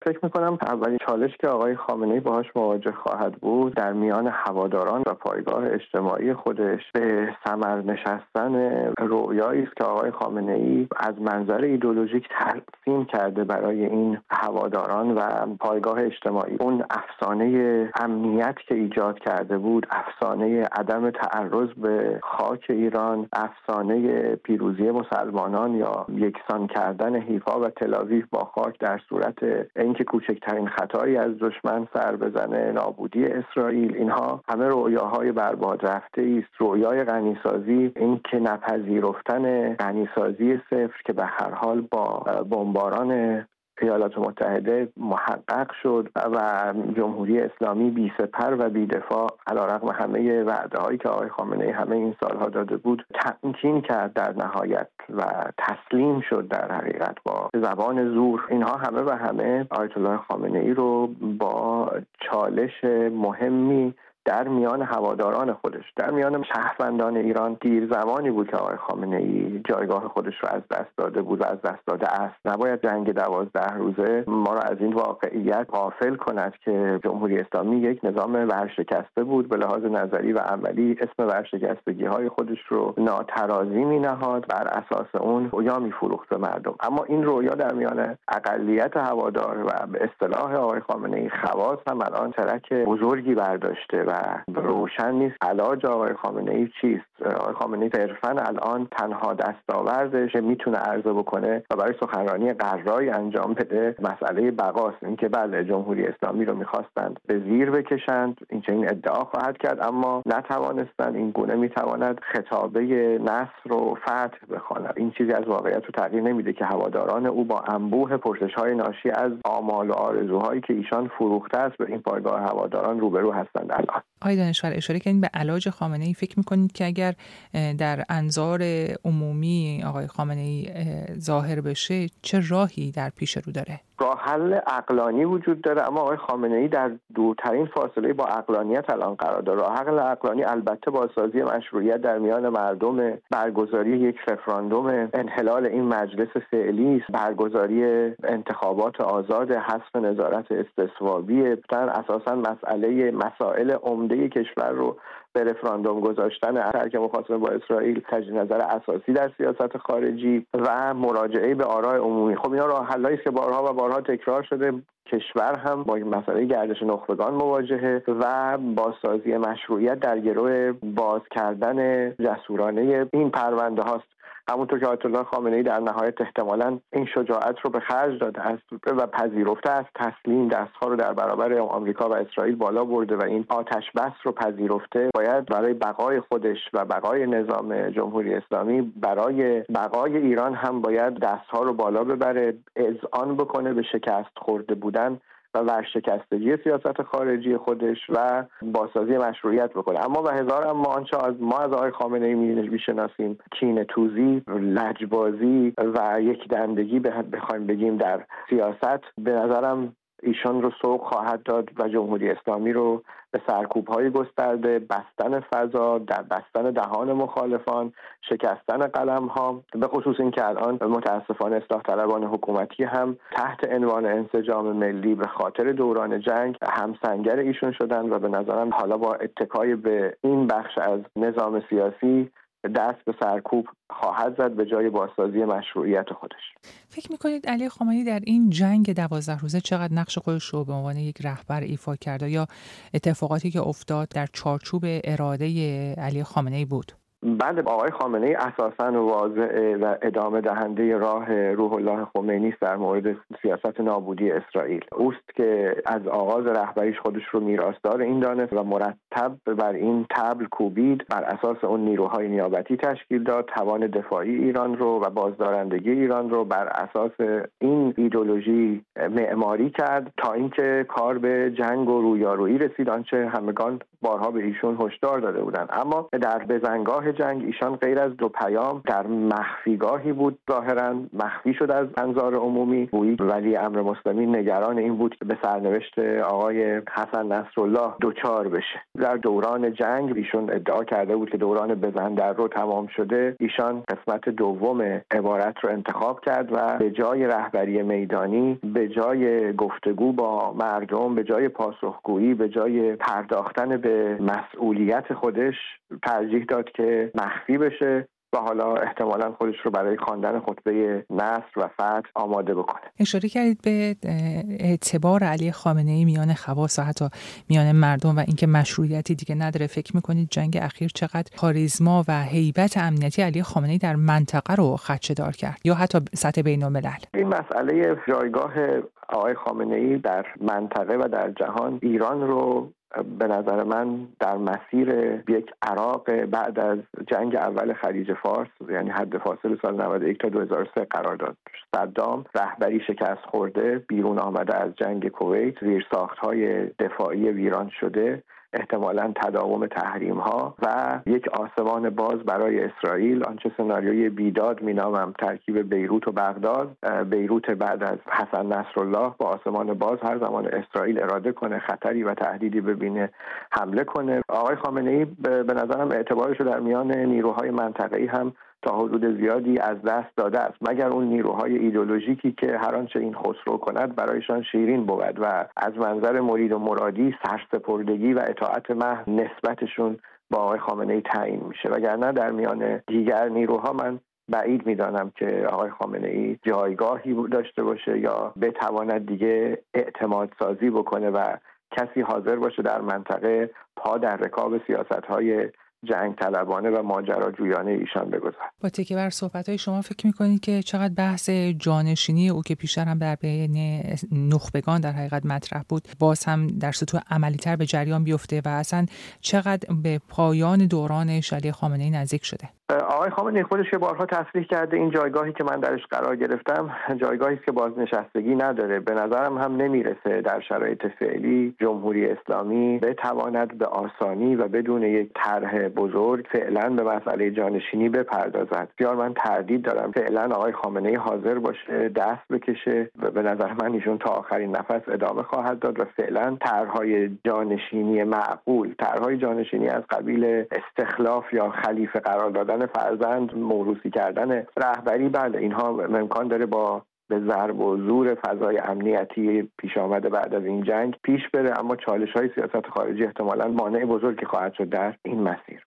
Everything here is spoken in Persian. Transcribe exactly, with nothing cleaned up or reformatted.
فکر میکنم اولین چالش که آقای خامنه‌ای باهاش مواجه خواهد بود در میان هواداران و پایگاه اجتماعی خودش به ثمر نشستن رؤیایی است که آقای خامنه‌ای از منظر ایدئولوژیک ترسیم کرده برای این هواداران و پایگاه اجتماعی. اون افسانه امنیت که ایجاد کرده بود، افسانه عدم تعرض به خاک ایران، افسانه پیروزی مسلمانان یا یکسان کردن حیفا و تل‌آویو با خاک در صورت اینکه کوچکترین خطایی از دشمن سر بزنه، نابودی اسرائیل، اینها همه رؤیاهای برباد رفته است. رؤیای غنیسازی، این که نپذیرفتن غنیسازی صفر که به هر حال با بمباران ایالات متحده محقق شد و جمهوری اسلامی بی سپر و بی دفاع علیرغم همه وعده‌هایی که آقای خامنه‌ای همه این سالها داده بود تمکین کرد در نهایت و تسلیم شد در حقیقت با زبان زور. اینها همه و همه آیت الله خامنه‌ای رو با چالش مهمی در میان هواداران خودش، در میان شهروندان ایران، دیر زمانی بود که آقای خامنه‌ای جایگاه خودش رو از دست داده بود و از دست داده است. نباید جنگ دوازده روزه ما را از این واقعیت غافل کند که جمهوری اسلامی یک نظام ورشکسته بود، به لحاظ نظری و عملی اسم ورشکستگی‌های خودش رو ناترازی می‌نهاد، بر اساس اون رویا می‌فروخت به مردم. اما این رویا در میان اقلیت هوادار و به اصطلاح آقای خامنه‌ای خواص هم الان ترک بزرگی برداشته و روشن نیست علاج آقای خامنه‌ای چیست. آقای خامنه‌ای صرفاً الان تنها دستاوردش میتونه عرضه بکنه و برای سخنرانی قرایی انجام بده مسئله بقاست. این که بله جمهوری اسلامی رو میخواستند به زیر بکشند، این چنین ادعا خواهد کرد، اما نتوانستند. این گونه میتواند خطابه نصر و فتح بخواند. این چیزی از واقعیت رو تغییر نمیده که هواداران او با انبوه پرسش‌های ناشی از آمال و آرزوهایی که ایشان فروخته است به این پایگاه هواداران روبرو هستند. الان آقای دانشور اشاره کردین به علاج خامنه‌ای. فکر می‌کنید که اگر در انظار عمومی آقای خامنه‌ای ظاهر بشه چه راهی در پیش رو داره؟ راه حل عقلانی وجود داره، اما آقای خامنه‌ای در دورترین فاصله با عقلانیت الان قرار داره. راه حل عقلانی البته بازسازی مشروعیت در میان مردم، برگزاری یک رفراندوم، انحلال این مجلس فعلی است، برگزاری انتخابات آزاد، حذف نظارت استصوابی، در اساساً مسئله مسائل عمده کشور رو به رفراندوم گذاشتن، ترک مخاصمه با اسرائیل تجدید نظر اساسی در سیاست خارجی و مراجعه به آراء عمومی. خب اینا راه حلایی است که بارها و بارها تکرار شده. کشور هم با مسئله گردش نخبگان مواجهه و بازسازی مشروعیت در گرو باز کردن جسورانه این پرونده هاست. همونطور که آیت الله خامنه‌ای در نهایت احتمالاً این شجاعت رو به خرج داده است و پذیرفته است، تسلیم دستها رو در برابر آمریکا و اسرائیل بالا برده و این آتش بس رو پذیرفته، باید برای بقای خودش و بقای نظام جمهوری اسلامی، برای بقای ایران هم باید دستها رو بالا ببره، اذعان بکنه به شکست خورده بودن و ورشکستگی سیاست خارجی خودش و بازسازی مشروعیت بکنه. اما و هزار اما آنچه از ما از آقای خامنه‌ای میشناسیم، کینه توزی، لجبازی و یک دندگی بخوایم بگیم در سیاست، به نظرم ایشان رو سوق خواهد داد و جمهوری اسلامی رو به سرکوب‌های گسترده، بستن فضا، در بستن دهان مخالفان، شکستن قلم‌ها، به خصوص این که الان متاسفانه اصلاح طلبان حکومتی هم تحت عنوان انسجام ملی به خاطر دوران جنگ همسنگر ایشون شدن و به نظرم حالا با اتکای به این بخش از نظام سیاسی دست به سرکوب خواهد زد به جای بازسازی مشروعیت خودش. فکر می‌کنید علی خامنه‌ای در این جنگ دوازده روزه چقدر نقش خودش رو به عنوان یک رهبر ایفا کرده یا اتفاقاتی که افتاد در چارچوب اراده علی خامنه‌ای بود؟ بله، آقای خامنه‌ای اساساً واضع و ادامه دهنده راه روح الله خمینی است در مورد سیاست نابودی اسرائیل. اوست که از آغاز رهبریش خودش رو میراثدار این دانست و مرتب بر این طبل کوبید، بر اساس اون نیروهای نیابتی تشکیل داد، توان دفاعی ایران رو و بازدارندگی ایران رو بر اساس این ایدئولوژی معماری کرد تا اینکه کار به جنگ و رویارویی رسید، آنچه همگان بارها به ایشون هشدار داده بودند. اما در بزنگاه جایگاه جنگ ایشان غیر از دو پیام در مخفیگاهی بود، ظاهراً مخفی شد از انظار عمومی. گویی ولی امر مسلمی نگران این بود که به سرنوشت آقای حسن نصرالله دوچار بشه. در دوران جنگ ایشون ادعا کرده بود که دوران بزن در رو تمام شده، ایشان قسمت دوم عبارت رو انتخاب کرد و به جای رهبری میدانی، به جای گفتگو با مردم، به جای پاسخگویی، به جای پرداختن به مسئولیت خودش ترجیح داد که مخفی بشه و حالا احتمالاً خودش رو برای خواندن خطبه نصر و فتح آماده بکنه. اشاره کردید به اعتبار علی خامنه‌ای میان خواص و حتی میان مردم و اینکه مشروعیتی دیگه نداره. فکر می‌کنید جنگ اخیر چقدر کاریزما و هیبت امنیتی علی خامنه‌ای در منطقه رو خدشه‌دار کرد یا حتی سطح بین‌الملل؟ این مسئله جایگاه آقای خامنه‌ای در منطقه و در جهان ایران رو به نظر من در مسیر یک عراق بعد از جنگ اول خلیج فارس، یعنی حد فاصل سال نود و یک تا دو هزار و سه قرار داد. صدام رهبری شکست خورده، بیرون آمده از جنگ کویت، زیرساخت‌های دفاعی ویران شده، احتمالاً تداوم تحریم‌ها و یک آسمان باز برای اسرائیل، آنچه سناریوی بیداد می‌نامم، ترکیب بیروت و بغداد. بیروت بعد از حسن نصرالله با آسمان باز هر زمان اسرائیل اراده کنه خطری و تهدیدی ببینه حمله کنه. آقای خامنه‌ای به نظرم اعتبارش رو در میان نیروهای منطقه‌ای هم تا حدود زیادی از دست داده است، مگر اون نیروهای ایدئولوژیکی که هر آنچه این خسرو کند برایشان شیرین بود و از منظر مرید و مرادی سرسپردگی و اطاعت محض نسبتشون با آقای خامنه‌ای تعیین میشه. وگرنه در میان دیگر نیروها من بعید میدانم که آقای خامنه‌ای جایگاهی داشته باشه یا بتواند دیگه اعتماد سازی بکنه و کسی حاضر باشه در منطقه پا در رکاب سیاست‌های جنگ طلبانه و ماجراجویانه ایشان بگذارد. با تکیه بر صحبت‌های شما فکر می‌کنید که چقدر بحث جانشینی او که پیشتر هم در بین نخبگان در حقیقت مطرح بود باز هم در سطوح عملی‌تر به جریان بیفته و اصلا چقدر به پایان دوران علی خامنه‌ای نزدیک شده؟ آقای خامنه‌ای خودش که بارها تصریح کرده این جایگاهی که من درش قرار گرفتم جایگاهی است که بازنشستگی نداره. به نظرم هم نمیرسه در شرایط فعلی جمهوری اسلامی بتواند به آسانی و بدون یک طرح بزرگ فعلا به مسئله جانشینی بپردازد. بسیار من تردید دارم فعلا آقای خامنه‌ای حاضر باشه دست بکشه و به نظر من ایشون تا آخرین نفس ادامه خواهد داد و فعلا طرح‌های جانشینی معقول، طرح‌های جانشینی از قبیل استخلاف یا خلیفه قرار دادن فرزند، موروثی کردن رهبری، بله اینها امکان داره با به ضرب و زور فضای امنیتی پیش آمده بعد از این جنگ پیش بره، اما چالش‌های سیاست خارجی احتمالاً مانع بزرگی خواهد شد در این مسیر.